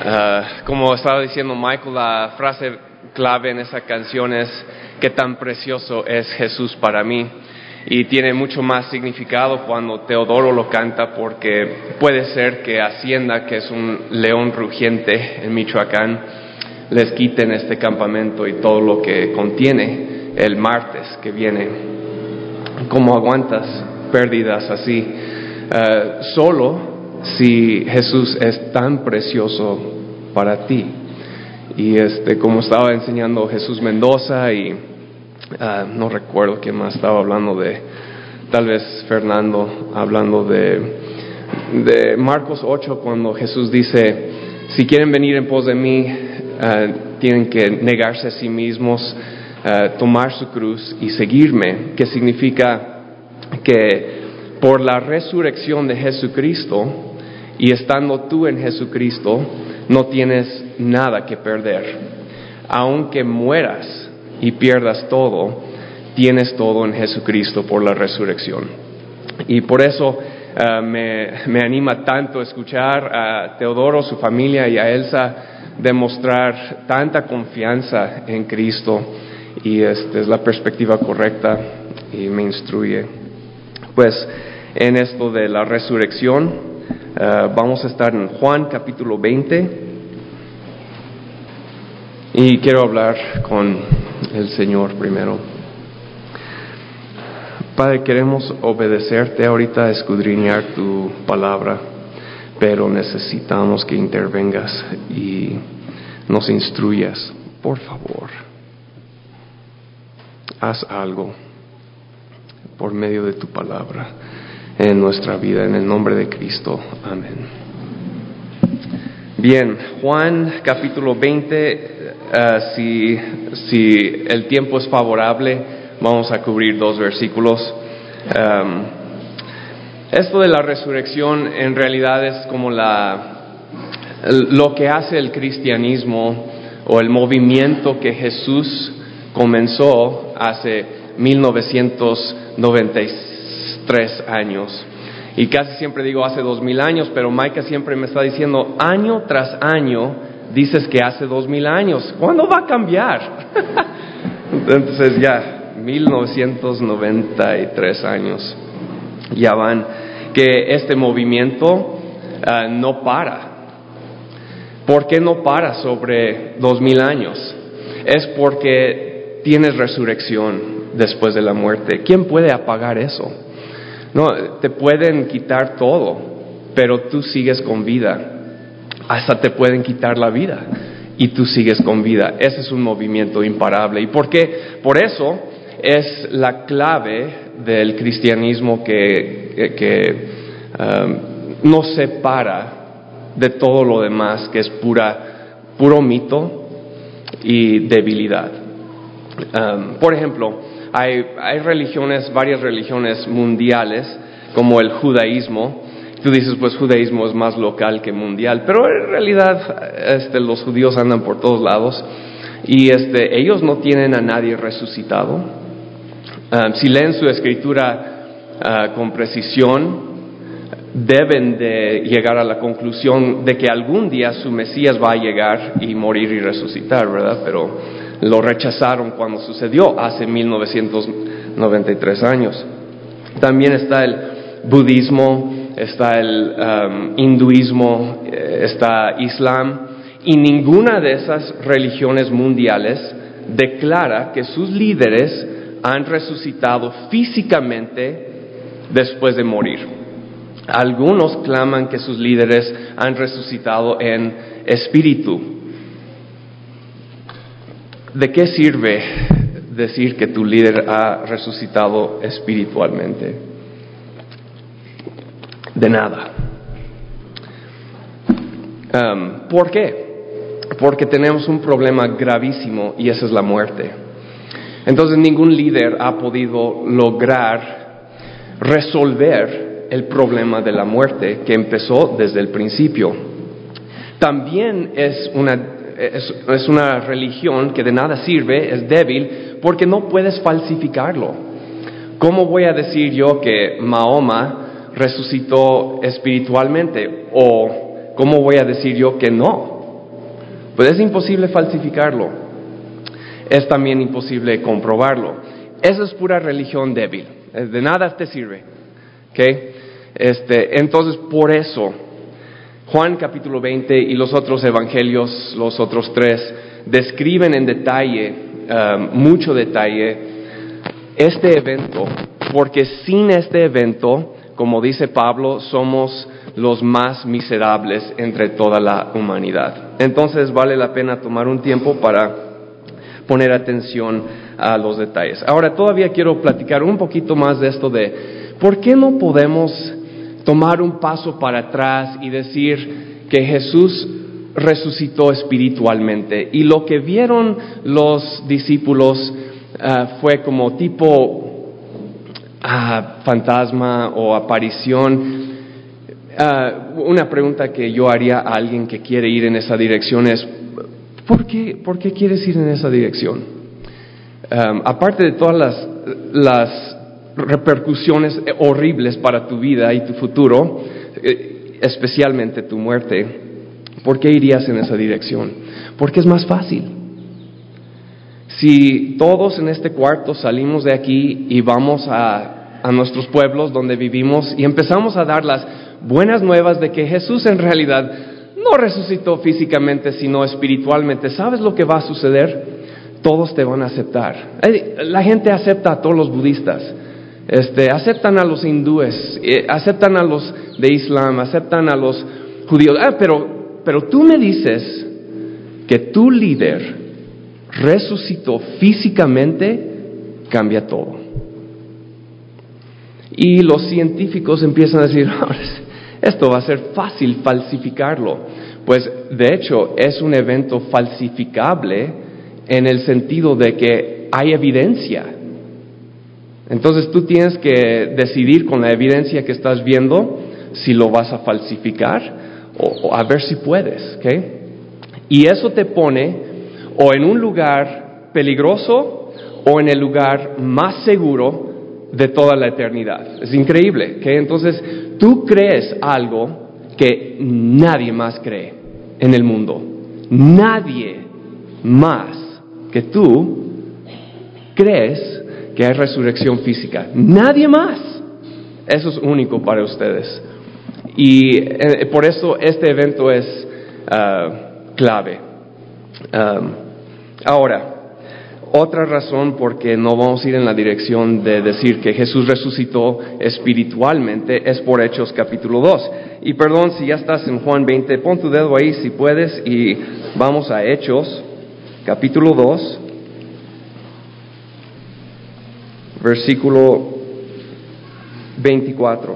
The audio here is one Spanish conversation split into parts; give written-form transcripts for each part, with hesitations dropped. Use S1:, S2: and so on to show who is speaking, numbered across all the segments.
S1: Como estaba diciendo Michael, la frase clave en esa canción es: qué tan precioso es Jesús para mí. Y tiene mucho más significado cuando Teodoro lo canta, porque puede ser que Hacienda, que es un león rugiente en Michoacán, les quiten este campamento y todo lo que contiene el martes que viene. ¿Cómo aguantas pérdidas así? Solo si Jesús es tan precioso para ti. Y como estaba enseñando Jesús Mendoza y no recuerdo quién más estaba hablando tal vez Fernando, hablando de Marcos 8, cuando Jesús dice: si quieren venir en pos de mí, tienen que negarse a sí mismos, tomar su cruz y seguirme, que significa que por la resurrección de Jesucristo y estando tú en Jesucristo, no tienes nada que perder. Aunque mueras y pierdas todo, tienes todo en Jesucristo por la resurrección. Y por eso me anima tanto escuchar a Teodoro, su familia, y a Elsa demostrar tanta confianza en Cristo. Y es la perspectiva correcta y me instruye. Pues en esto de la resurrección, vamos a estar en Juan capítulo 20. Y quiero hablar con el Señor primero. Padre, queremos obedecerte ahorita, escudriñar tu palabra, pero necesitamos que intervengas y nos instruyas. Por favor, haz algo por medio de tu palabra en nuestra vida, en el nombre de Cristo. Amén. Bien, Juan capítulo 20, si el tiempo es favorable, vamos a cubrir 2 versículos. Esto de la resurrección en realidad es como lo que hace el cristianismo, o el movimiento que Jesús comenzó hace 1993 años. Y casi siempre digo hace 2000 años, pero Maika siempre me está diciendo, año tras año dices que hace 2000 años. ¿Cuándo va a cambiar? Entonces ya 1993 años ya van, que este movimiento no para. ¿Por qué no para sobre 2000 años? Es porque tienes resurrección después de la muerte. ¿Quién puede apagar eso? No, te pueden quitar todo, pero tú sigues con vida. Hasta te pueden quitar la vida y tú sigues con vida. Ese es un movimiento imparable. ¿Y por qué? Por eso es la clave del cristianismo que nos separa de todo lo demás, que es puro mito y debilidad. Por ejemplo, hay varias religiones mundiales, como el judaísmo. Tú dices, pues judaísmo es más local que mundial, pero en realidad los judíos andan por todos lados y ellos no tienen a nadie resucitado. Si leen su escritura con precisión, deben de llegar a la conclusión de que algún día su Mesías va a llegar y morir y resucitar, ¿verdad? Pero lo rechazaron cuando sucedió hace 1993 años. También está el budismo, está el hinduismo, está Islam, y ninguna de esas religiones mundiales declara que sus líderes han resucitado físicamente después de morir. Algunos claman que sus líderes han resucitado en espíritu. ¿De qué sirve decir que tu líder ha resucitado espiritualmente? De nada. ¿Por qué? Porque tenemos un problema gravísimo y esa es la muerte. Entonces ningún líder ha podido lograr resolver el problema de la muerte que empezó desde el principio. También es una religión que de nada sirve, es débil, porque no puedes falsificarlo. ¿Cómo voy a decir yo que Mahoma resucitó espiritualmente? ¿O cómo voy a decir yo que no? Pues es imposible falsificarlo. Es también imposible comprobarlo. Eso es pura religión débil. De nada te sirve. ¿Okay? Entonces, por eso, Juan capítulo 20 y los otros evangelios, los otros 3, describen en detalle, mucho detalle, este evento, porque sin este evento, como dice Pablo, somos los más miserables entre toda la humanidad. Entonces vale la pena tomar un tiempo para poner atención a los detalles. Ahora todavía quiero platicar un poquito más de esto de ¿por qué no podemos tomar un paso para atrás y decir que Jesús resucitó espiritualmente? Y lo que vieron los discípulos fue como tipo fantasma o aparición. Una pregunta que yo haría a alguien que quiere ir en esa dirección es ¿por qué quieres ir en esa dirección? Aparte de todas las repercusiones horribles para tu vida y tu futuro, especialmente tu muerte, ¿por qué irías en esa dirección? Porque es más fácil. Si todos en este cuarto salimos de aquí y vamos a nuestros pueblos donde vivimos y empezamos a dar las buenas nuevas de que Jesús en realidad no resucitó físicamente sino espiritualmente, ¿sabes lo que va a suceder? Todos te van a aceptar. La gente acepta a todos los budistas, aceptan a los hindúes, aceptan a los de Islam, aceptan a los judíos. Pero tú me dices que tu líder resucitó físicamente, cambia todo. Y los científicos empiezan a decir, esto va a ser fácil falsificarlo. Pues de hecho es un evento falsificable en el sentido de que hay evidencia. Entonces tú tienes que decidir con la evidencia que estás viendo si lo vas a falsificar o a ver si puedes, ¿okay? Y eso te pone o en un lugar peligroso o en el lugar más seguro de toda la eternidad. Es increíble, ¿okay? Entonces tú crees algo que nadie más cree en el mundo. Nadie más que tú crees que hay resurrección física. Nadie más. Eso es único para ustedes. Y por eso este evento es clave. Ahora, otra razón por qué no vamos a ir en la dirección de decir que Jesús resucitó espiritualmente es por Hechos capítulo 2. Y perdón, si ya estás en Juan 20, pon tu dedo ahí si puedes y vamos a Hechos capítulo 2. Versículo 24.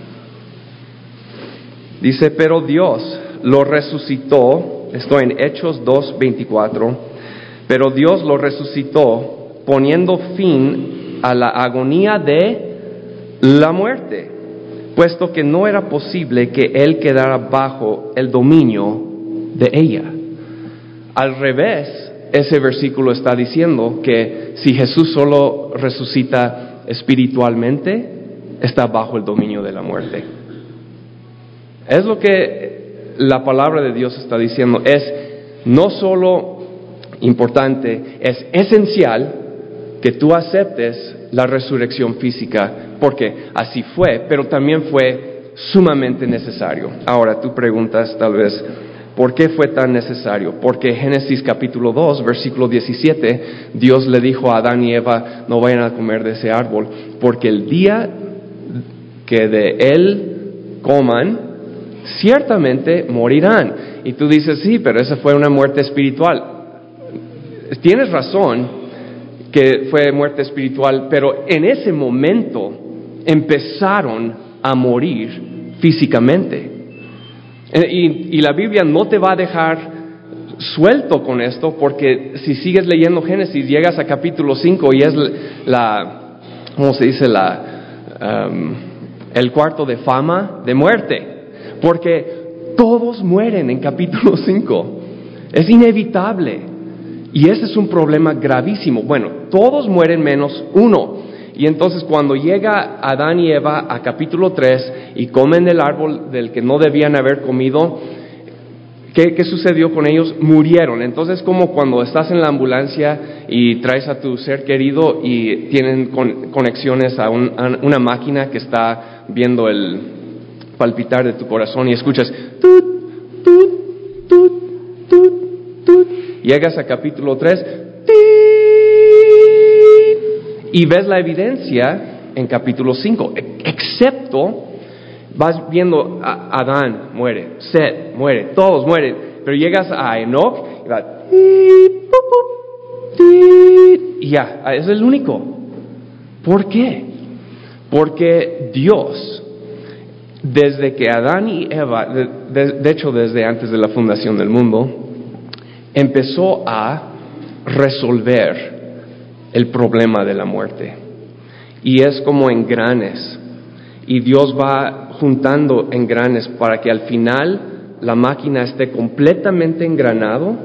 S1: Dice, pero Dios lo resucitó, estoy en Hechos 2:24, pero Dios lo resucitó poniendo fin a la agonía de la muerte, puesto que no era posible que Él quedara bajo el dominio de ella. Al revés, ese versículo está diciendo que si Jesús solo resucita espiritualmente, está bajo el dominio de la muerte. Es lo que la palabra de Dios está diciendo. Es no solo importante, es esencial que tú aceptes la resurrección física, porque así fue, pero también fue sumamente necesario. Ahora tú preguntas tal vez, ¿por qué fue tan necesario? Porque Génesis capítulo 2, versículo 17, Dios le dijo a Adán y Eva, no vayan a comer de ese árbol, porque el día que de él coman, ciertamente morirán. Y tú dices, sí, pero esa fue una muerte espiritual. Tienes razón que fue muerte espiritual, pero en ese momento empezaron a morir físicamente. Y la Biblia no te va a dejar suelto con esto, porque si sigues leyendo Génesis, llegas a capítulo 5 y es ¿cómo se dice? El cuarto de fama de muerte, porque todos mueren en capítulo 5. Es inevitable. Y ese es un problema gravísimo. Bueno, todos mueren menos uno. Y entonces cuando llega Adán y Eva a capítulo 3 y comen del árbol del que no debían haber comido, ¿Qué sucedió con ellos? Murieron. Entonces, como cuando estás en la ambulancia y traes a tu ser querido y tienen conexiones a una máquina que está viendo el palpitar de tu corazón y escuchas tut, tut, tut, tut, tut. Llegas a capítulo 3 y ves la evidencia en capítulo 5, excepto vas viendo a Adán muere, Set muere, todos mueren, pero llegas a Enoch y va y ya, es el único. ¿Por qué? Porque Dios, desde que Adán y Eva, de hecho desde antes de la fundación del mundo, empezó a resolver el problema de la muerte. Y es como engranes. Y Dios va juntando engranes para que al final la máquina esté completamente engranado.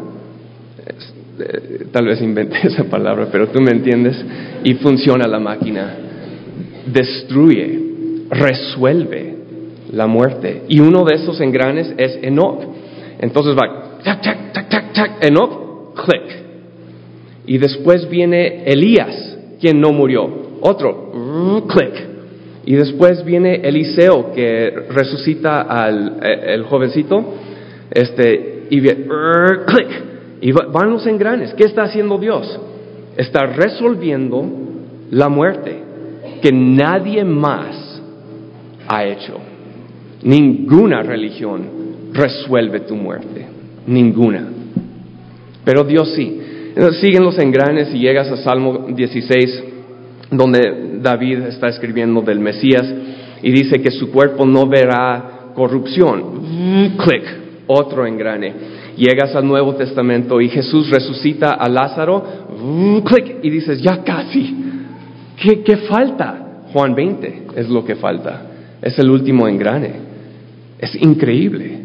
S1: Tal vez inventé esa palabra, pero tú me entiendes. Y funciona la máquina. Destruye, resuelve la muerte. Y uno de esos engranes es Enoch. Entonces va, tac, tac, tac, tac, tac, Enoch, click. Y después viene Elías, quien no murió. Otro, click. Y después viene Eliseo, que resucita el jovencito, y click. Y van los engranes. ¿Qué está haciendo Dios? Está resolviendo la muerte que nadie más ha hecho. Ninguna religión resuelve tu muerte. Ninguna. Pero Dios sí. Siguen los engranes y llegas a Salmo 16, donde David está escribiendo del Mesías y dice que su cuerpo no verá corrupción. Clic, otro engrane. Llegas al Nuevo Testamento y Jesús resucita a Lázaro. Clic, y dices, ya casi. ¿Qué falta? Juan 20 es lo que falta. Es el último engrane. Es increíble.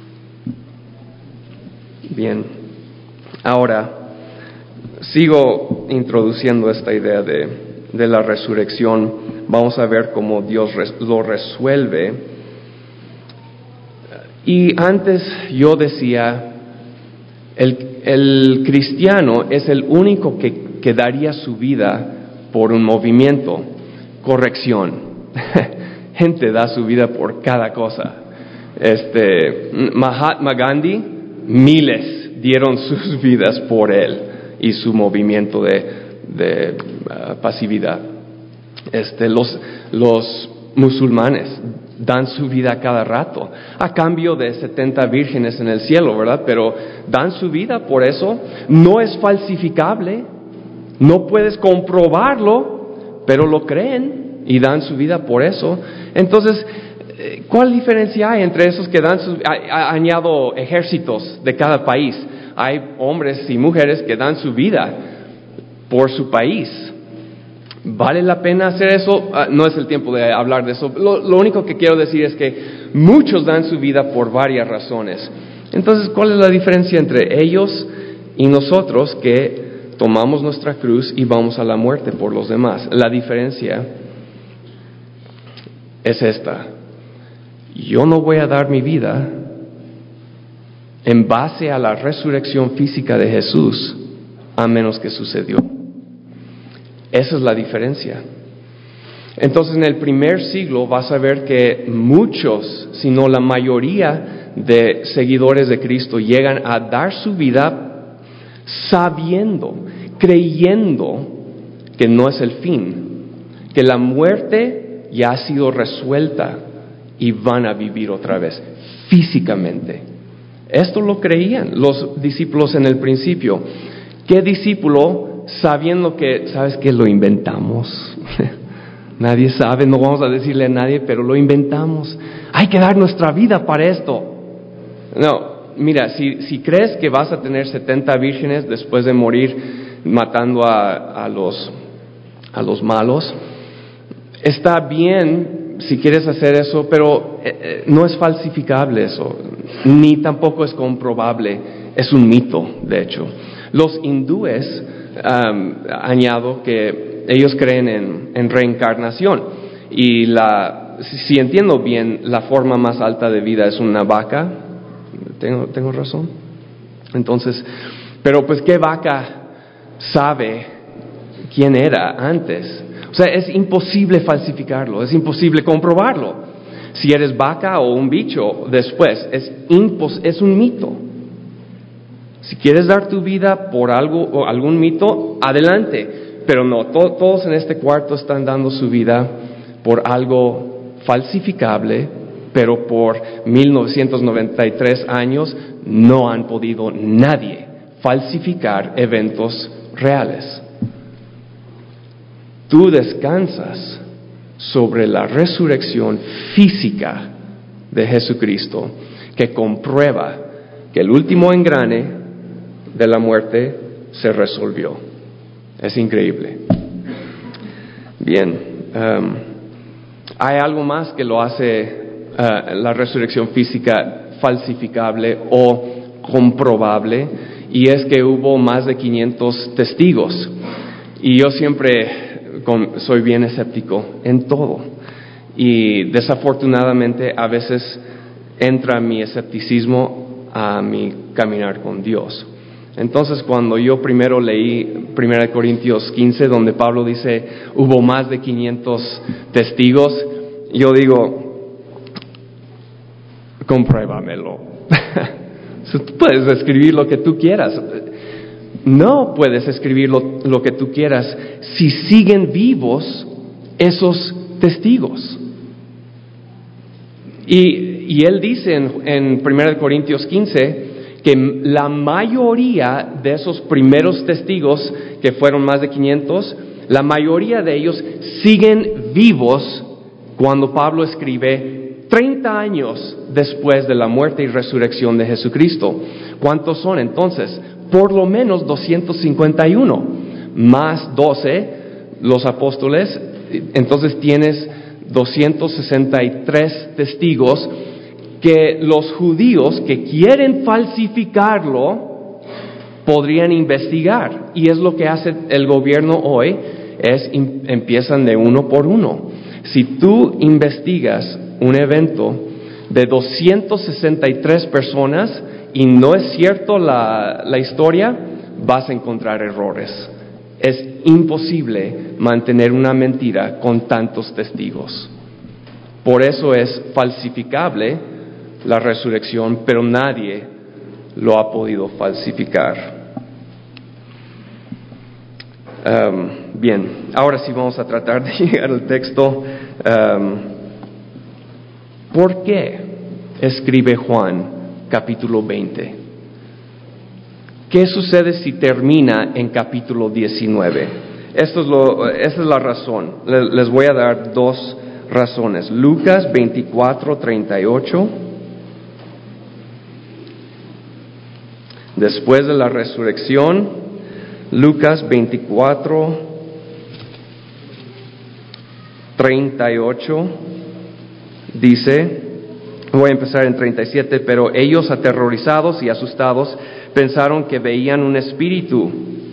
S1: Bien. Ahora, sigo introduciendo esta idea de la resurrección. Vamos a ver cómo Dios lo resuelve. Y antes yo decía, el cristiano es el único que daría su vida por un movimiento. Corrección. Gente da su vida por cada cosa. Mahatma Gandhi, miles dieron sus vidas por él y su movimiento de pasividad. Los musulmanes dan su vida cada rato a cambio de 70 vírgenes en el cielo, ¿verdad? Pero dan su vida por eso. No es falsificable, no puedes comprobarlo, pero lo creen y dan su vida por eso. Entonces, ¿cuál diferencia hay entre esos que dan añado ejércitos de cada país? Hay hombres y mujeres que dan su vida por su país. ¿Vale la pena hacer eso? No es el tiempo de hablar de eso. Lo único que quiero decir es que muchos dan su vida por varias razones. Entonces, ¿cuál es la diferencia entre ellos y nosotros que tomamos nuestra cruz y vamos a la muerte por los demás? La diferencia es esta. Yo no voy a dar mi vida en base a la resurrección física de Jesús, a menos que sucedió. Esa es la diferencia. Entonces, en el primer siglo vas a ver que muchos, si no la mayoría de seguidores de Cristo llegan a dar su vida sabiendo, creyendo que no es el fin, que la muerte ya ha sido resuelta y van a vivir otra vez físicamente. Esto lo creían los discípulos en el principio. ¿Qué discípulo, sabiendo que, sabes que lo inventamos? Nadie sabe, no vamos a decirle a nadie, pero lo inventamos. Hay que dar nuestra vida para esto. No, mira, si crees que vas a tener 70 vírgenes después de morir matando a los malos, está bien si quieres hacer eso, pero no es falsificable eso, ni tampoco es comprobable, es un mito, de hecho. Los hindúes, añado que ellos creen en reencarnación, y si entiendo bien, la forma más alta de vida es una vaca, ¿Tengo razón? Entonces, pero pues ¿qué vaca sabe quién era antes? O sea, es imposible falsificarlo, es imposible comprobarlo. Si eres vaca o un bicho después, es un mito. Si quieres dar tu vida por algo o algún mito, adelante. Pero no, todos en este cuarto están dando su vida por algo falsificable, pero por 1993 años no han podido nadie falsificar eventos reales. Tú descansas sobre la resurrección física de Jesucristo, que comprueba que el último engrane de la muerte se resolvió. Es increíble. Bien, hay algo más que lo hace la resurrección física falsificable o comprobable, y es que hubo más de 500 testigos. Y yo siempre soy bien escéptico en todo, y desafortunadamente a veces entra mi escepticismo a mi caminar con Dios. Entonces, cuando yo primero leí 1 Corintios 15, donde Pablo dice hubo más de 500 testigos, yo digo, compruébamelo. Tú puedes escribir lo que tú quieras. No puedes escribir lo que tú quieras si siguen vivos esos testigos. Y él dice en 1 Corintios 15 que la mayoría de esos primeros testigos, que fueron más de 500, la mayoría de ellos siguen vivos cuando Pablo escribe 30 años después de la muerte y resurrección de Jesucristo. ¿Cuántos son entonces? Por lo menos 251, más 12 los apóstoles. Entonces tienes 263 testigos que los judíos que quieren falsificarlo podrían investigar. Y es lo que hace el gobierno hoy, empiezan de uno por uno. Si tú investigas un evento de 263 personas y no es cierto la historia, vas a encontrar errores. Es imposible mantener una mentira con tantos testigos. Por eso es falsificable la resurrección, pero nadie lo ha podido falsificar. Bien, ahora sí vamos a tratar de llegar al texto. ¿Por qué escribe Juan capítulo 20? ¿Qué sucede si termina en capítulo 19? Esa es la razón. Les voy a dar dos razones. Lucas 24:38. Después de la resurrección, Lucas 24:38 dice, voy a empezar en 37, pero ellos, aterrorizados y asustados, pensaron que veían un espíritu.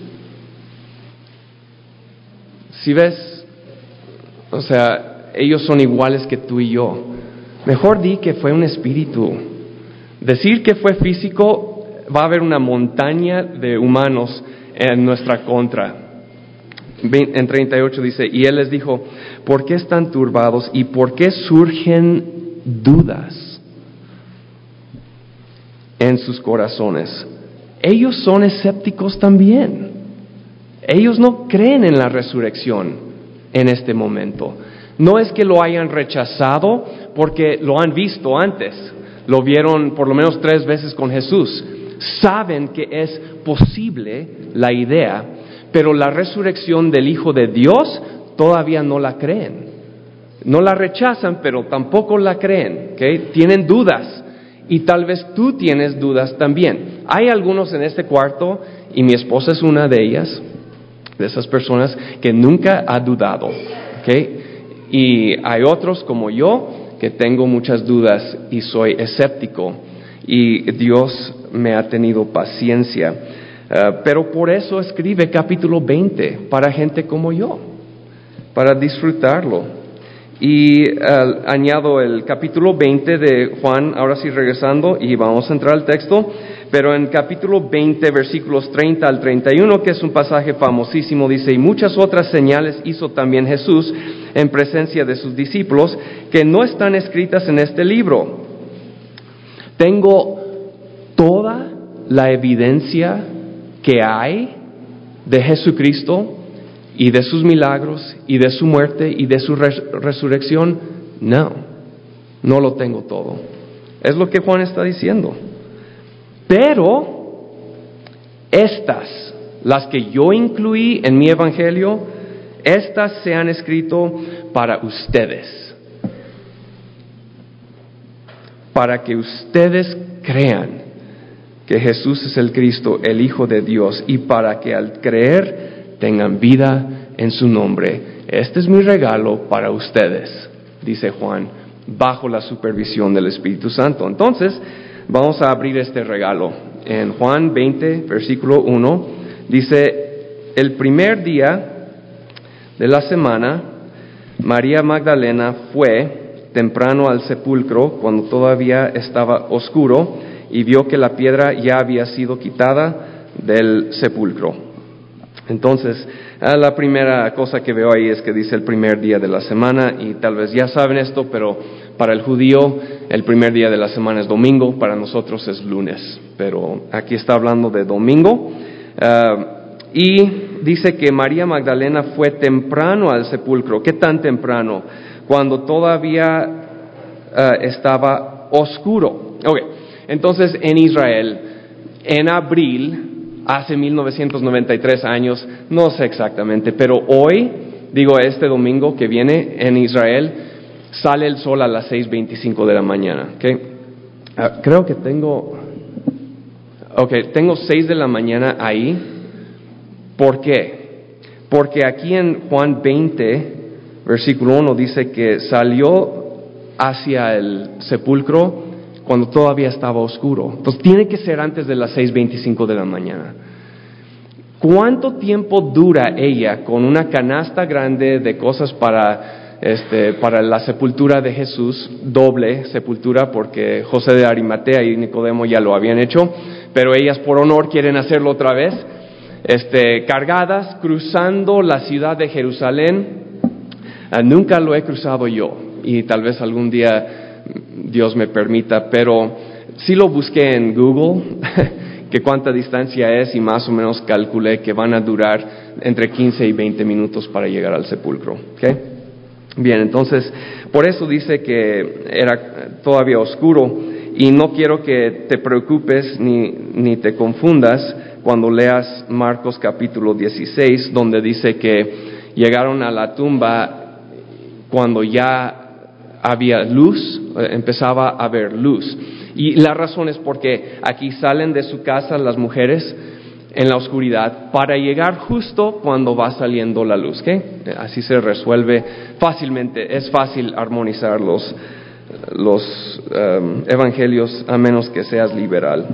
S1: Si ves, o sea, ellos son iguales que tú y yo. Mejor di que fue un espíritu. Decir que fue físico, va a haber una montaña de humanos en nuestra contra. En 38 dice, y él les dijo, ¿por qué están turbados y por qué surgen dudas en sus corazones? Ellos son escépticos también. Ellos no creen en la resurrección en este momento. No es que lo hayan rechazado porque lo han visto antes. Lo vieron por lo menos 3 veces con Jesús. Saben que es posible la idea, pero la resurrección del Hijo de Dios todavía no la creen. No la rechazan, pero tampoco la creen, ¿okay? Tienen dudas, y tal vez tú tienes dudas también. Hay algunos en este cuarto, y mi esposa es una de ellas, de esas personas que nunca ha dudado, ¿okay? Y hay otros como yo que tengo muchas dudas y soy escéptico, y Dios me ha tenido paciencia. Pero por eso escribe capítulo 20 para gente como yo, para disfrutarlo. Y añado el capítulo 20 de Juan, ahora sí regresando, y vamos a entrar al texto, pero en capítulo 20, versículos 30 al 31, que es un pasaje famosísimo, dice: y muchas otras señales hizo también Jesús en presencia de sus discípulos, que no están escritas en este libro. Tengo toda la evidencia que hay de Jesucristo y de sus milagros y de su muerte y de su resurrección. No lo tengo todo. Es lo que Juan está diciendo. Pero estas, las que yo incluí en mi evangelio, estas se han escrito para ustedes, para que ustedes crean que Jesús es el Cristo, el Hijo de Dios, y para que al creer tengan vida en su nombre. Este es mi regalo para ustedes, dice Juan, bajo la supervisión del Espíritu Santo. Entonces, vamos a abrir este regalo. En Juan 20, versículo 1, dice: el primer día de la semana, María Magdalena fue temprano al sepulcro cuando todavía estaba oscuro y vio que la piedra ya había sido quitada del sepulcro. Entonces, la primera cosa que veo ahí es que dice el primer día de la semana, y tal vez ya saben esto, pero para el judío el primer día de la semana es domingo, para nosotros es lunes, pero aquí está hablando de domingo. Y dice que María Magdalena fue temprano al sepulcro. ¿Qué tan temprano? Cuando todavía estaba oscuro. Okay. Entonces, en Israel, en abril, hace 1993 años, no sé exactamente, pero hoy, este domingo que viene en Israel, sale el sol a las 6:25 de la mañana. ¿Okay? Creo que tengo 6 de la mañana ahí. ¿Por qué? Porque aquí en Juan 20, versículo 1, dice que salió hacia el sepulcro cuando todavía estaba oscuro. Entonces tiene que ser antes de las 6:25 de la mañana. ¿Cuánto tiempo dura ella con una canasta grande de cosas para la sepultura de Jesús, doble sepultura, porque José de Arimatea y Nicodemo ya lo habían hecho, pero ellas por honor quieren hacerlo otra vez, cargadas, cruzando la ciudad de Jerusalén? Nunca lo he cruzado yo, y tal vez algún día Dios me permita, pero sí lo busqué en Google, que cuánta distancia es, y más o menos calculé que van a durar entre 15 y 20 minutos para llegar al sepulcro. ¿Okay? Bien, entonces, por eso dice que era todavía oscuro, y no quiero que te preocupes ni te confundas cuando leas Marcos capítulo 16, donde dice que llegaron a la tumba cuando ya había luz, empezaba a haber luz. Y la razón es porque aquí salen de su casa las mujeres en la oscuridad para llegar justo cuando va saliendo la luz. ¿Okay? Así se resuelve fácilmente. Es fácil armonizar los evangelios, a menos que seas liberal.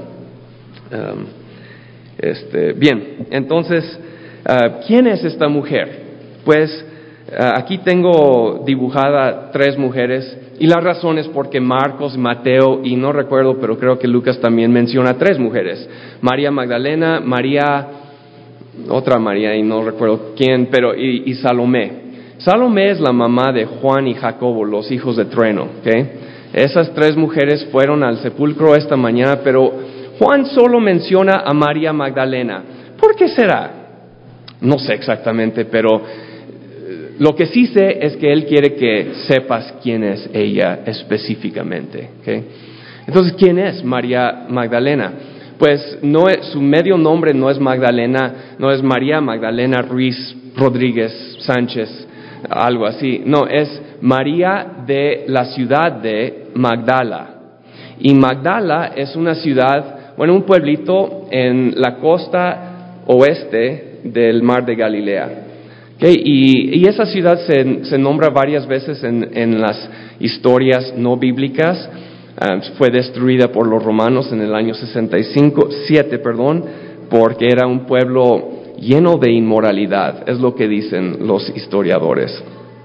S1: Bien, entonces, ¿quién es esta mujer? Pues aquí tengo dibujada 3 mujeres, y la razón es porque Marcos, Mateo, y no recuerdo, pero creo que Lucas también menciona 3 mujeres: María Magdalena, María, otra María, y no recuerdo quién, pero y Salomé. Salomé es la mamá de Juan y Jacobo, los hijos de trueno. ¿Okay? Esas 3 mujeres fueron al sepulcro esta mañana, pero Juan solo menciona a María Magdalena. ¿Por qué será? No sé exactamente, pero lo que sí sé es que Él quiere que sepas quién es ella específicamente. ¿Okay? Entonces, ¿quién es María Magdalena? Pues su medio nombre no es Magdalena, no es María Magdalena Ruiz Rodríguez Sánchez, algo así. No, es María de la ciudad de Magdala. Y Magdala es una ciudad, un pueblito en la costa oeste del mar de Galilea. Okay, y esa ciudad se nombra varias veces en las historias no bíblicas. Fue destruida por los romanos en el año 7, porque era un pueblo lleno de inmoralidad, es lo que dicen los historiadores.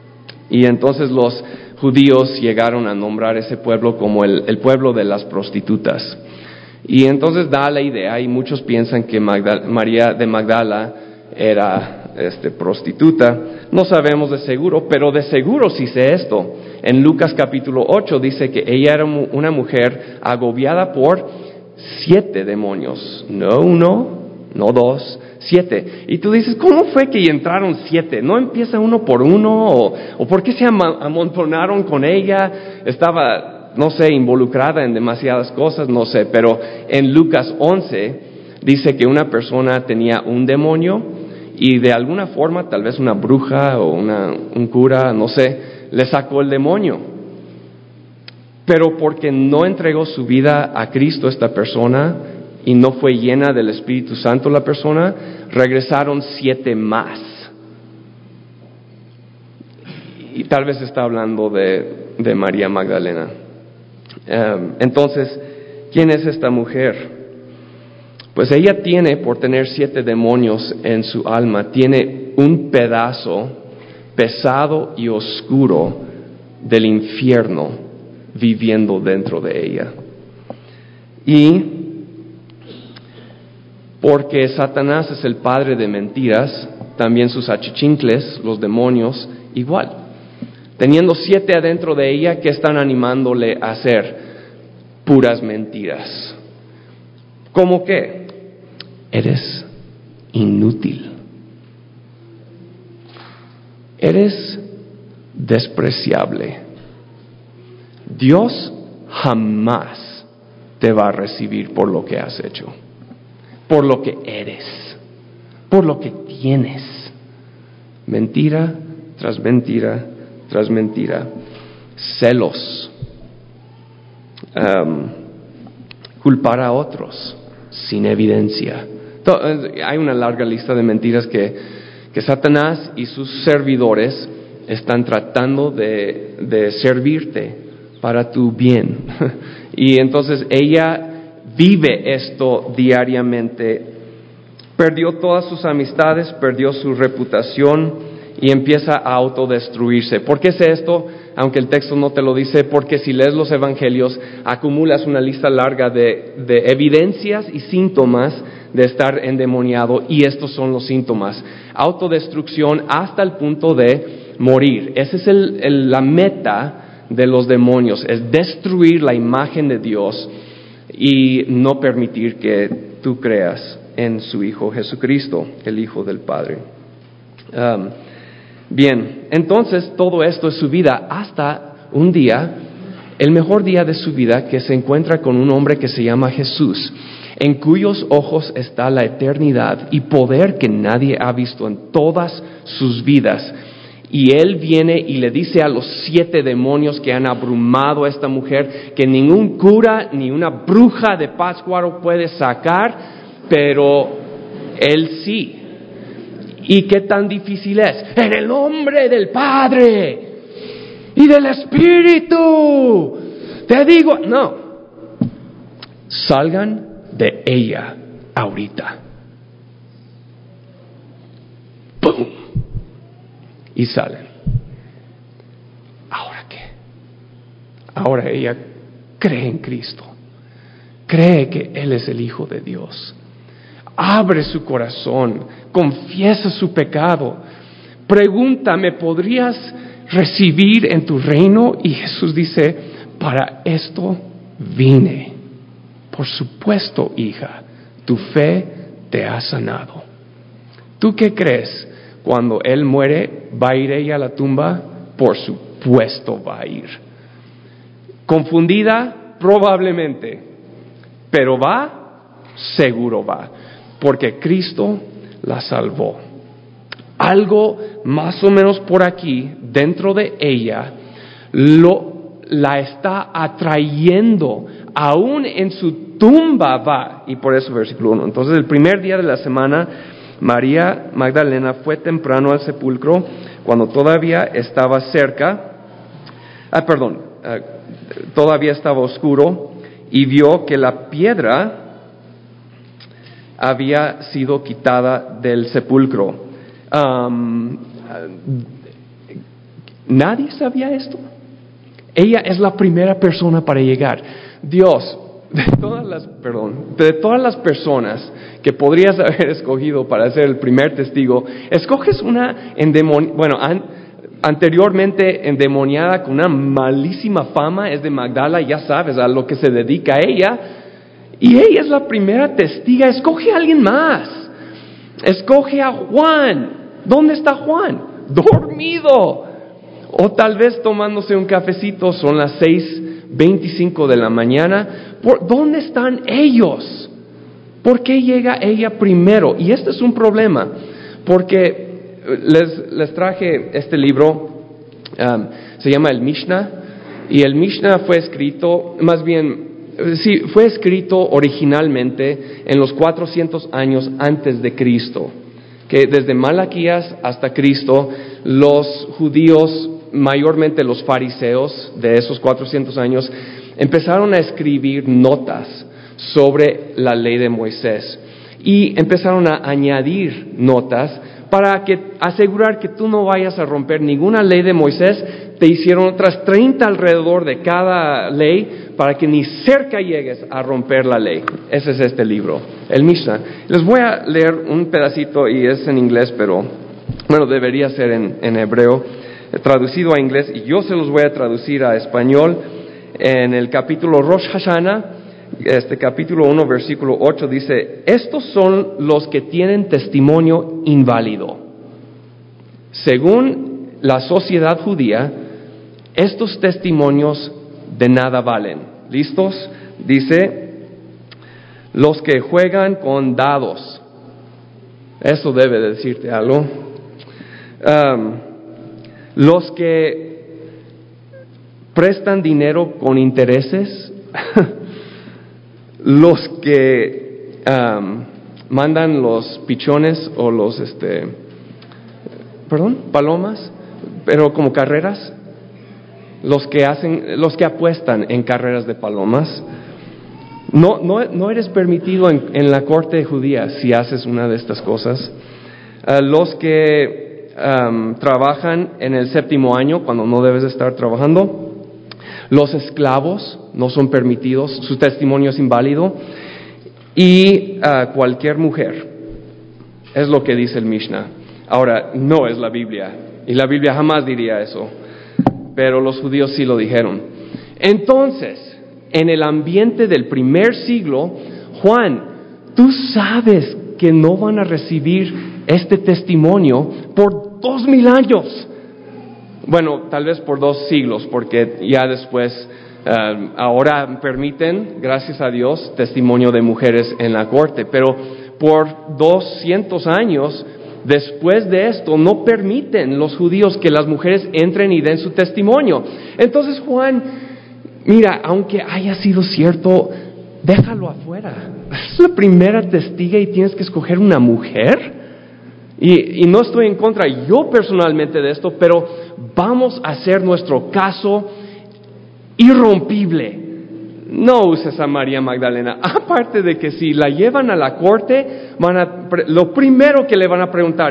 S1: Y entonces los judíos llegaron a nombrar ese pueblo como el pueblo de las prostitutas. Y entonces da la idea, y muchos piensan que María de Magdala era prostituta. No sabemos de seguro, pero de seguro sí sé esto. En Lucas capítulo 8 dice que ella era una mujer agobiada por 7 demonios. No 1, no 2, 7. Y tú dices, ¿cómo fue que entraron 7? ¿No empieza uno por uno? ¿O por qué se amontonaron con ella? Estaba, no sé, involucrada en demasiadas cosas, no sé. Pero en Lucas 11 dice que una persona tenía un demonio y de alguna forma, tal vez una bruja o un cura, no sé, le sacó el demonio. Pero porque no entregó su vida a Cristo esta persona y no fue llena del Espíritu Santo la persona, regresaron 7 más. Y tal vez está hablando de María Magdalena. Entonces, ¿quién es esta mujer? Pues ella tiene, por tener 7 demonios en su alma, tiene un pedazo pesado y oscuro del infierno viviendo dentro de ella. Y porque Satanás es el padre de mentiras, también sus achichincles, los demonios, igual. Teniendo 7 adentro de ella, ¿qué están animándole a hacer? Puras mentiras. ¿Cómo qué? Eres inútil. Eres despreciable. Dios jamás te va a recibir por lo que has hecho, por lo que eres, por lo que tienes. Mentira tras mentira tras mentira. Celos. Culpar a otros sin evidencia. Hay una larga lista de mentiras que Satanás y sus servidores están tratando de servirte para tu bien. Y entonces ella vive esto diariamente. Perdió todas sus amistades, perdió su reputación y empieza a autodestruirse. ¿Por qué es esto? Aunque el texto no te lo dice, porque si lees los evangelios acumulas una lista larga de evidencias y síntomas de estar endemoniado, y estos son los síntomas: autodestrucción hasta el punto de morir. Esa es la meta de los demonios, es destruir la imagen de Dios y no permitir que tú creas en su Hijo Jesucristo, el Hijo del Padre. Bien, entonces todo esto es su vida hasta un día, el mejor día de su vida, que se encuentra con un hombre que se llama Jesús, en cuyos ojos está la eternidad y poder que nadie ha visto en todas sus vidas. Y él viene y le dice a los 7 demonios que han abrumado a esta mujer que ningún cura ni una bruja de Pátzcuaro puede sacar, pero él sí. ¿Y qué tan difícil es? En el nombre del Padre y del Espíritu, te digo, no, salgan de ella ahorita. ¡Pum! Y salen. ¿Ahora qué? Ahora ella cree en Cristo, cree que Él es el Hijo de Dios. Abre su corazón, confiesa su pecado, pregunta, ¿me podrías recibir en tu reino? Y Jesús dice, para esto vine. Por supuesto, hija, tu fe te ha sanado. ¿Tú qué crees? Cuando Él muere, ¿va a ir ella a la tumba? Por supuesto va a ir. ¿Confundida? Probablemente. ¿Pero va? Seguro va. Porque Cristo la salvó. Algo más o menos por aquí, dentro de ella, la está atrayendo. Aún en su tumba va. Y por eso versículo 1. Entonces el primer día de la semana, María Magdalena fue temprano al sepulcro cuando todavía estaba todavía estaba oscuro, y vio que la piedra había sido quitada del sepulcro. Nadie sabía esto. Ella es la primera persona para llegar. Dios, de todas las personas que podrías haber escogido para ser el primer testigo, escoges una anteriormente endemoniada con una malísima fama, es de Magdala, ya sabes a lo que se dedica ella, y ella es la primera testiga. Escoge a alguien más. Escoge a Juan. ¿Dónde está Juan? Dormido. O tal vez tomándose un cafecito, son las 6:25 de la mañana. ¿Dónde están ellos? ¿Por qué llega ella primero? Y este es un problema, porque les traje este libro, se llama el Mishnah, y el Mishnah fue escrito originalmente en los 400 años antes de Cristo, que desde Malaquías hasta Cristo, los judíos, mayormente los fariseos de esos 400 años, empezaron a escribir notas sobre la ley de Moisés y empezaron a añadir notas para asegurar que tú no vayas a romper ninguna ley de Moisés. Te hicieron otras 30 alrededor de cada ley para que ni cerca llegues a romper la ley. Ese es este libro, el Mishnah. Les voy a leer un pedacito, y es en inglés, pero debería ser en hebreo, traducido a inglés, y yo se los voy a traducir a español. En el capítulo Rosh Hashanah, capítulo 1, versículo 8, dice: estos son los que tienen testimonio inválido. Según la sociedad judía, estos testimonios de nada valen. ¿Listos? Dice: los que juegan con dados. Eso debe decirte algo. Los que prestan dinero con intereses. Los que mandan los pichones o los palomas, pero como carreras. Los que apuestan en carreras de palomas. No eres permitido en la corte judía si haces una de estas cosas. Los que trabajan en el 7º año cuando no debes estar trabajando. Los esclavos no son permitidos, su testimonio es inválido. Y cualquier mujer, es lo que dice el Mishnah. Ahora, no es la Biblia, y la Biblia jamás diría eso, pero los judíos sí lo dijeron. Entonces, en el ambiente del primer siglo, Juan, tú sabes que no van a recibir este testimonio por 2000 años. Bueno, tal vez por 2 siglos, porque ya después, ahora permiten, gracias a Dios, testimonio de mujeres en la corte, pero por 200 años después de esto no permiten los judíos que las mujeres entren y den su testimonio. Entonces Juan, mira, aunque haya sido cierto, déjalo afuera. Es la primera testiga y tienes que escoger una mujer. Y no estoy en contra yo personalmente de esto, pero vamos a hacer nuestro caso irrompible. No uses a María Magdalena. Aparte de que si la llevan a la corte, lo primero que le van a preguntar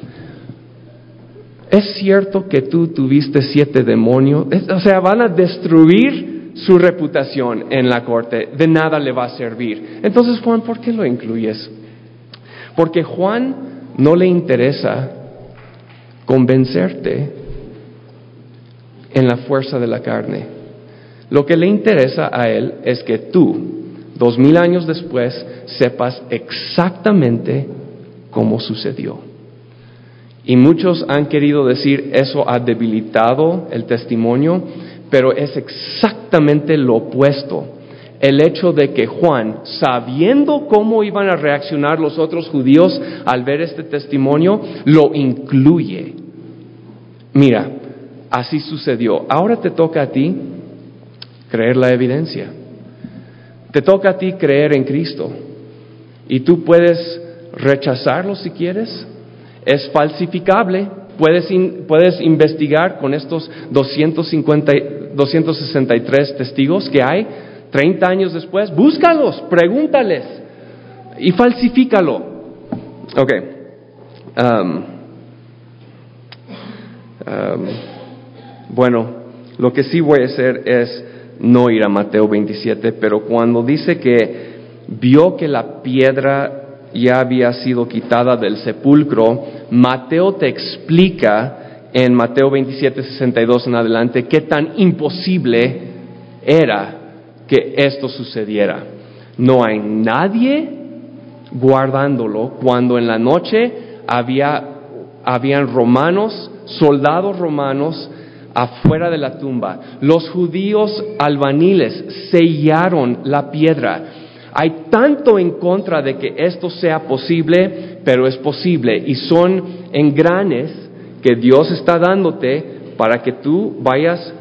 S1: ¿es cierto que tú tuviste 7 demonios? O sea, van a destruir su reputación en la corte. De nada le va a servir. Entonces, Juan, ¿por qué lo incluyes? Porque Juan no le interesa convencerte en la fuerza de la carne. Lo que le interesa a él es que tú, 2000 años después, sepas exactamente cómo sucedió. Y muchos han querido decir eso ha debilitado el testimonio, pero es exactamente lo opuesto. El hecho de que Juan, sabiendo cómo iban a reaccionar los otros judíos al ver este testimonio, lo incluye. Mira, así sucedió. Ahora te toca a ti creer la evidencia. Te toca a ti creer en Cristo. Y tú puedes rechazarlo si quieres. Es falsificable. Puedes investigar con estos 263 testigos que hay 30 años después. Búscalos, pregúntales y falsifícalo. Ok. Bueno, lo que sí voy a hacer es no ir a Mateo 27, pero cuando dice que vio que la piedra ya había sido quitada del sepulcro, Mateo te explica en Mateo 27:62 en adelante qué tan imposible era que esto sucediera. No hay nadie guardándolo cuando en la noche habían romanos, soldados romanos afuera de la tumba. Los judíos albaniles sellaron la piedra. Hay tanto en contra de que esto sea posible, pero es posible, y son engranes que Dios está dándote para que tú vayas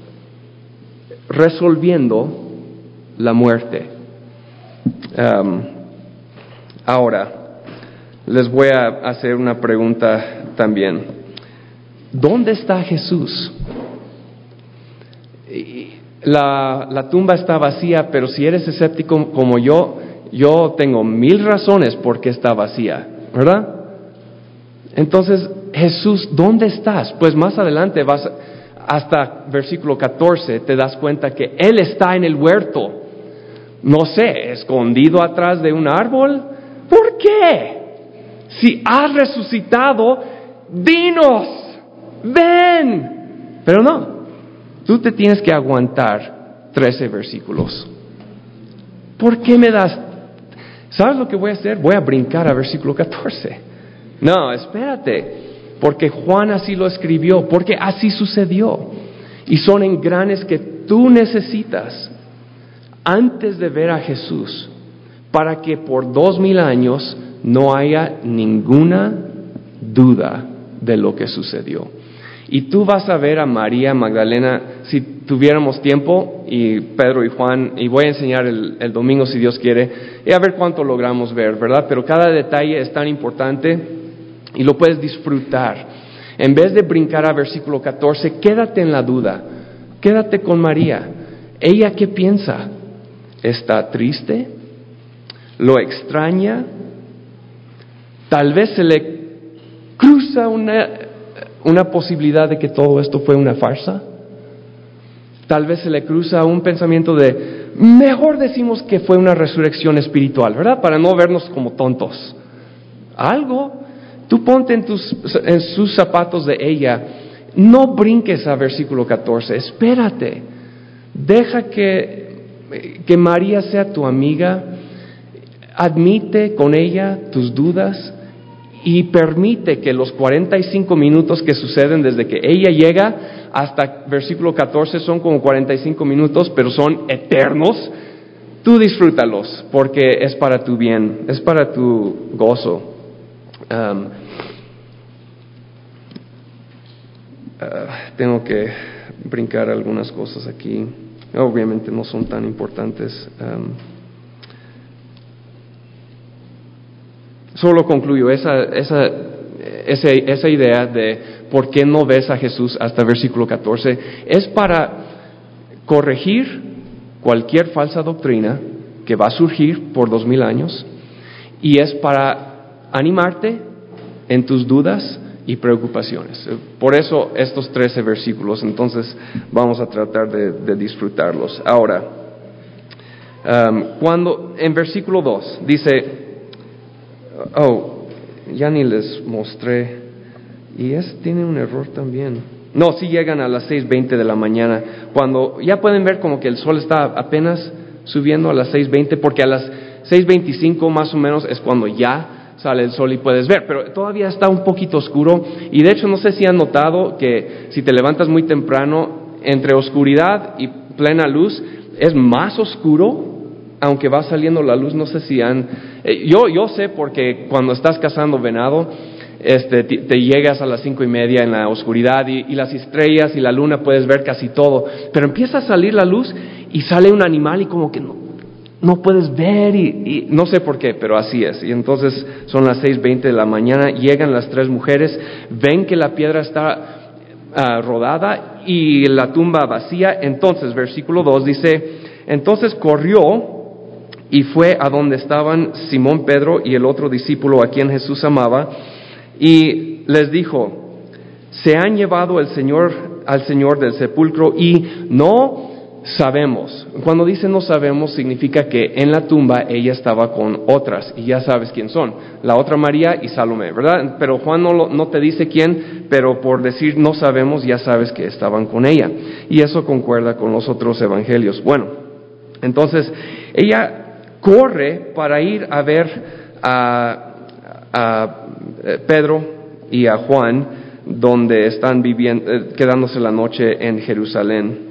S1: resolviendo la muerte. Ahora, les voy a hacer una pregunta también. ¿Dónde está Jesús? La tumba está vacía, pero si eres escéptico como yo tengo 1000 razones por qué está vacía, ¿verdad? Entonces, Jesús, ¿dónde estás? Pues más adelante vas hasta versículo 14, te das cuenta que Él está en el huerto. No sé, escondido atrás de un árbol. ¿Por qué? Si has resucitado, dinos, ven. Pero no, tú te tienes que aguantar 13 versículos. ¿Por qué me das? ¿Sabes lo que voy a hacer? Voy a brincar a versículo 14. No, espérate, porque Juan así lo escribió, porque así sucedió. Y son engranes que tú necesitas antes de ver a Jesús, para que por 2000 años no haya ninguna duda de lo que sucedió. Y tú vas a ver a María Magdalena, si tuviéramos tiempo, y Pedro y Juan, y voy a enseñar el domingo si Dios quiere, y a ver cuánto logramos ver, ¿verdad? Pero cada detalle es tan importante y lo puedes disfrutar. En vez de brincar a versículo 14, quédate en la duda, quédate con María. ¿Ella qué piensa? ¿Está triste? ¿Lo extraña? Tal vez se le cruza una posibilidad de que todo esto fue una farsa. Tal vez se le cruza un pensamiento de, mejor decimos que fue una resurrección espiritual, ¿verdad? Para no vernos como tontos. Algo, tú ponte en sus zapatos de ella, no brinques a versículo 14, espérate, deja que María sea tu amiga, admite con ella tus dudas y permite que los 45 minutos que suceden desde que ella llega hasta versículo 14 son como 45 minutos, pero son eternos. Tú disfrútalos porque es para tu bien, es para tu gozo. Tengo que brincar algunas cosas aquí. Obviamente no son tan importantes. Solo concluyo esa idea de por qué no ves a Jesús hasta versículo 14. Es para corregir cualquier falsa doctrina que va a surgir por 2000 años, y es para animarte en tus dudas y preocupaciones. Por eso estos 13 versículos, entonces vamos a tratar de disfrutarlos. Ahora, cuando en versículo 2 dice, ya ni les mostré, y tiene un error también. No, sí llegan a las 6:20 de la mañana, cuando ya pueden ver como que el sol está apenas subiendo a las 6:20, porque a las 6:25 más o menos es cuando ya sale el sol y puedes ver, pero todavía está un poquito oscuro. Y de hecho no sé si han notado que si te levantas muy temprano, entre oscuridad y plena luz es más oscuro, aunque va saliendo la luz. No sé si yo sé, porque cuando estás cazando venado, te llegas a las 5:30 en la oscuridad, y las estrellas y la luna puedes ver casi todo, pero empieza a salir la luz y sale un animal y como que no puedes ver, y no sé por qué, pero así es. Y entonces son las 6:20 de la mañana, llegan las 3 mujeres, ven que la piedra está rodada y la tumba vacía. Entonces versículo 2 dice, entonces corrió y fue a donde estaban Simón Pedro y el otro discípulo a quien Jesús amaba, y les dijo, se han llevado el Señor al Señor del sepulcro y no sabemos. Cuando dice no sabemos, significa que en la tumba ella estaba con otras, y ya sabes quién son, la otra María y Salomé, ¿verdad? Pero Juan no te dice quién, pero por decir no sabemos, ya sabes que estaban con ella, y eso concuerda con los otros evangelios. Bueno, entonces ella corre para ir a ver a Pedro y a Juan, donde están quedándose la noche en Jerusalén.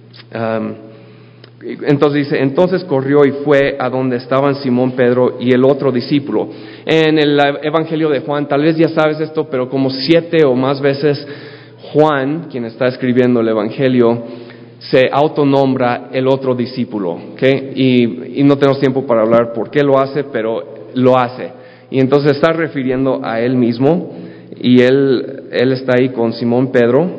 S1: Entonces dice, entonces corrió y fue a donde estaban Simón Pedro y el otro discípulo. En el Evangelio de Juan, tal vez ya sabes esto, pero como 7 o más veces Juan, quien está escribiendo el Evangelio, se autonombra el otro discípulo, ¿okay? Y no tenemos tiempo para hablar por qué lo hace, pero lo hace. Y entonces está refiriendo a él mismo, y él está ahí con Simón Pedro.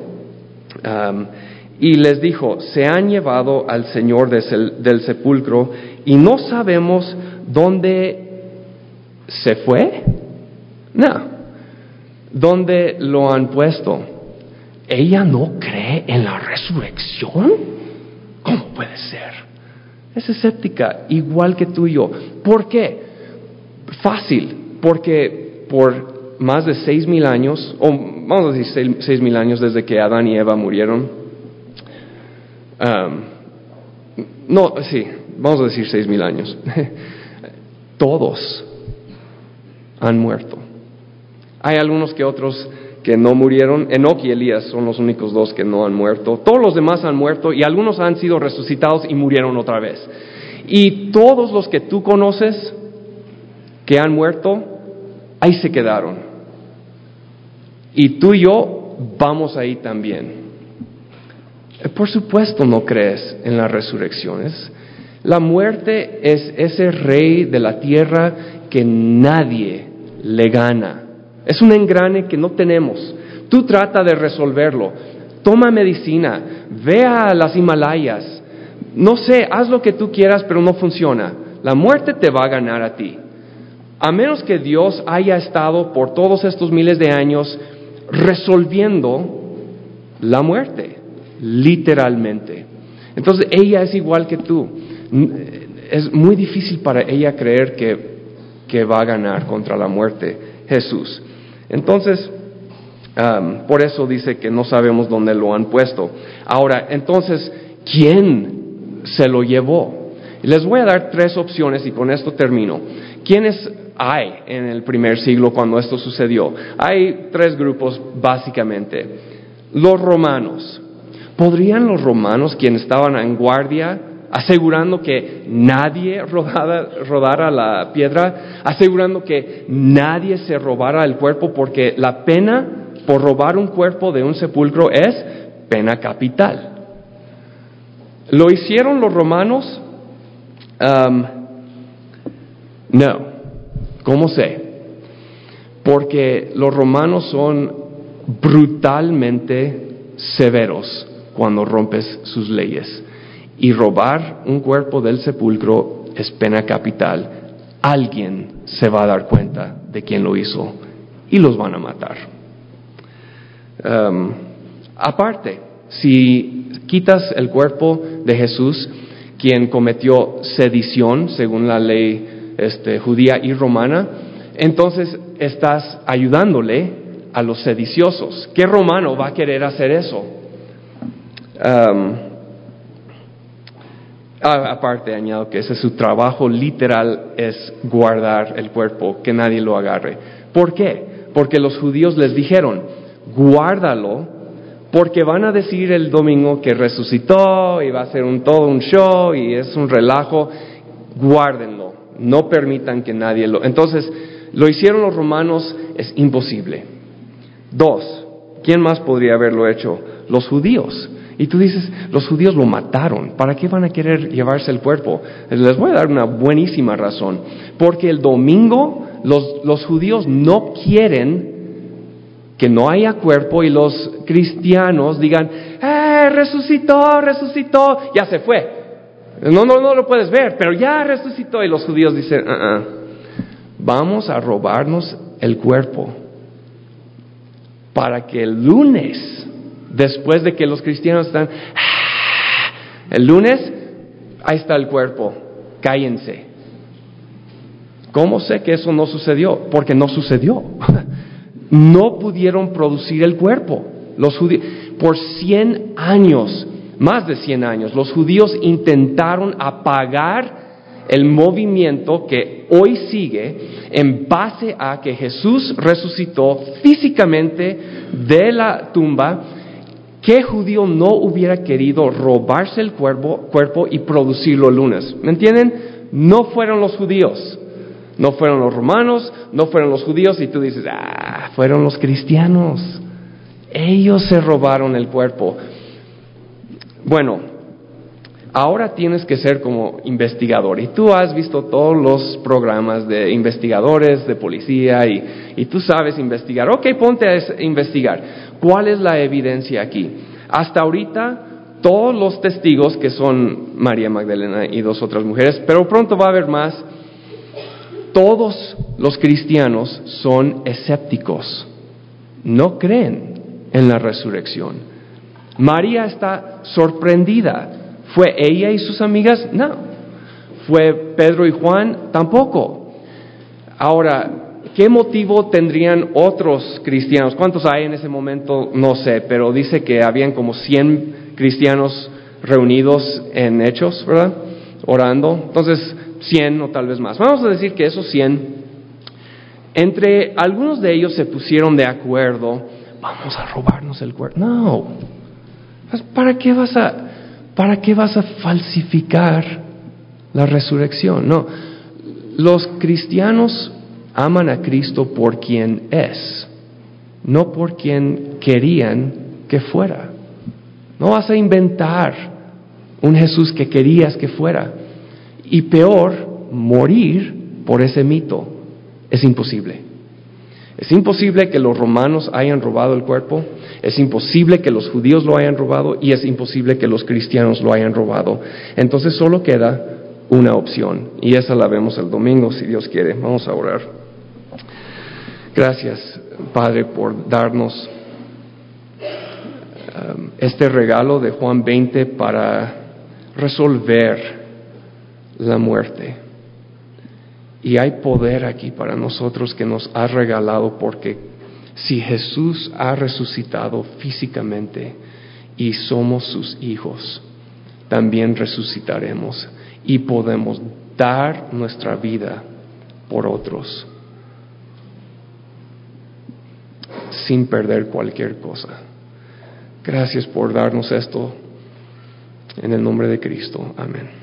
S1: Y les dijo, se han llevado al Señor del sepulcro y no sabemos dónde se fue. No, ¿dónde lo han puesto? ¿Ella no cree en la resurrección? ¿Cómo puede ser? Es escéptica, igual que tú y yo. ¿Por qué? Fácil, porque por más de 6,000 años, o vamos a decir 6,000 años desde que Adán y Eva murieron, vamos a decir 6,000 años. Todos han muerto. Hay algunos que otros que no murieron. Enoc y Elías son los únicos 2 que no han muerto. Todos los demás han muerto y algunos han sido resucitados y murieron otra vez. Y todos los que tú conoces que han muerto, ahí se quedaron. Y tú y yo vamos ahí también. Por supuesto no crees en las resurrecciones. La muerte es ese rey de la tierra que nadie le gana. Es un engrane que no tenemos. Tú trata de resolverlo. Toma medicina, ve a las Himalayas. No sé, haz lo que tú quieras, pero no funciona. La muerte te va a ganar a ti. A menos que Dios haya estado por todos estos miles de años resolviendo la muerte. Literalmente. Entonces ella es igual que tú. Es muy difícil para ella creer que va a ganar contra la muerte Jesús. Entonces, por eso dice que no sabemos dónde lo han puesto. Ahora, entonces, ¿quién se lo llevó? Les voy a dar 3 opciones y con esto termino. ¿Quiénes hay en el primer siglo cuando esto sucedió? Hay 3 grupos básicamente. Los romanos. ¿Podrían los romanos, quienes estaban en guardia, asegurando que nadie rodara la piedra, asegurando que nadie se robara el cuerpo, porque la pena por robar un cuerpo de un sepulcro es pena capital? ¿Lo hicieron los romanos? No. ¿Cómo sé? Porque los romanos son brutalmente severos cuando rompes sus leyes. Y robar un cuerpo del sepulcro es pena capital. Alguien se va a dar cuenta de quién lo hizo y los van a matar. Aparte, si quitas el cuerpo de Jesús, quien cometió sedición según la ley judía y romana, entonces estás ayudándole a los sediciosos. ¿Qué romano va a querer hacer eso? Aparte, añado que ese es su trabajo literal, es guardar el cuerpo, que nadie lo agarre. ¿Por qué? Porque los judíos les dijeron, guárdalo, porque van a decir el domingo que resucitó y va a ser todo un show y es un relajo. Guárdenlo, no permitan que nadie lo... Entonces, lo hicieron los romanos, es imposible. 2, ¿quién más podría haberlo hecho? Los judíos. Y tú dices, los judíos lo mataron, ¿para qué van a querer llevarse el cuerpo? Les voy a dar una buenísima razón. Porque el domingo los judíos no quieren que no haya cuerpo y los cristianos digan, resucitó, ya se fue. No lo puedes ver, pero ya resucitó. Y los judíos dicen, vamos a robarnos el cuerpo para que el lunes Después de que los cristianos están, el lunes, ahí está el cuerpo, cállense. ¿Cómo sé que eso no sucedió? Porque no sucedió. No pudieron producir el cuerpo. Los judíos, por 100 años, más de 100 años, los judíos intentaron apagar el movimiento que hoy sigue en base a que Jesús resucitó físicamente de la tumba. ¿Qué judío no hubiera querido robarse el cuerpo y producirlo el lunes? ¿Me entienden? No fueron los judíos, no fueron los romanos, no fueron los judíos, y tú dices, fueron los cristianos. Ellos se robaron el cuerpo. Bueno, ahora tienes que ser como investigador, y tú has visto todos los programas de investigadores, de policía, y tú sabes investigar. Ok, ponte a investigar. ¿Cuál es la evidencia aquí? Hasta ahorita, todos los testigos, que son María Magdalena y 2 otras mujeres, pero pronto va a haber más, todos los cristianos son escépticos, no creen en la resurrección. María está sorprendida. ¿Fue ella y sus amigas? No. ¿Fue Pedro y Juan? Tampoco. Ahora, ¿qué motivo tendrían otros cristianos? ¿Cuántos hay en ese momento? No sé, pero dice que habían como 100 cristianos reunidos en Hechos, ¿verdad? Orando. Entonces, 100 o tal vez más. Vamos a decir que esos 100, entre algunos de ellos se pusieron de acuerdo, vamos a robarnos el cuerpo. No. ¿Para qué vas a falsificar la resurrección? No. Los cristianos aman a Cristo por quien es, no por quien querían que fuera. No vas a inventar un Jesús que querías que fuera. Y peor, morir por ese mito. Es imposible. Es imposible que los romanos hayan robado el cuerpo, es imposible que los judíos lo hayan robado, y es imposible que los cristianos lo hayan robado. Entonces solo queda una opción, y esa la vemos el domingo, si Dios quiere. Vamos a orar. Gracias, Padre, por darnos este regalo de Juan 20 para resolver la muerte. Y hay poder aquí para nosotros que nos has regalado, porque si Jesús ha resucitado físicamente y somos sus hijos, también resucitaremos y podemos dar nuestra vida por otros sin perder cualquier cosa. Gracias por darnos esto en el nombre de Cristo. Amén.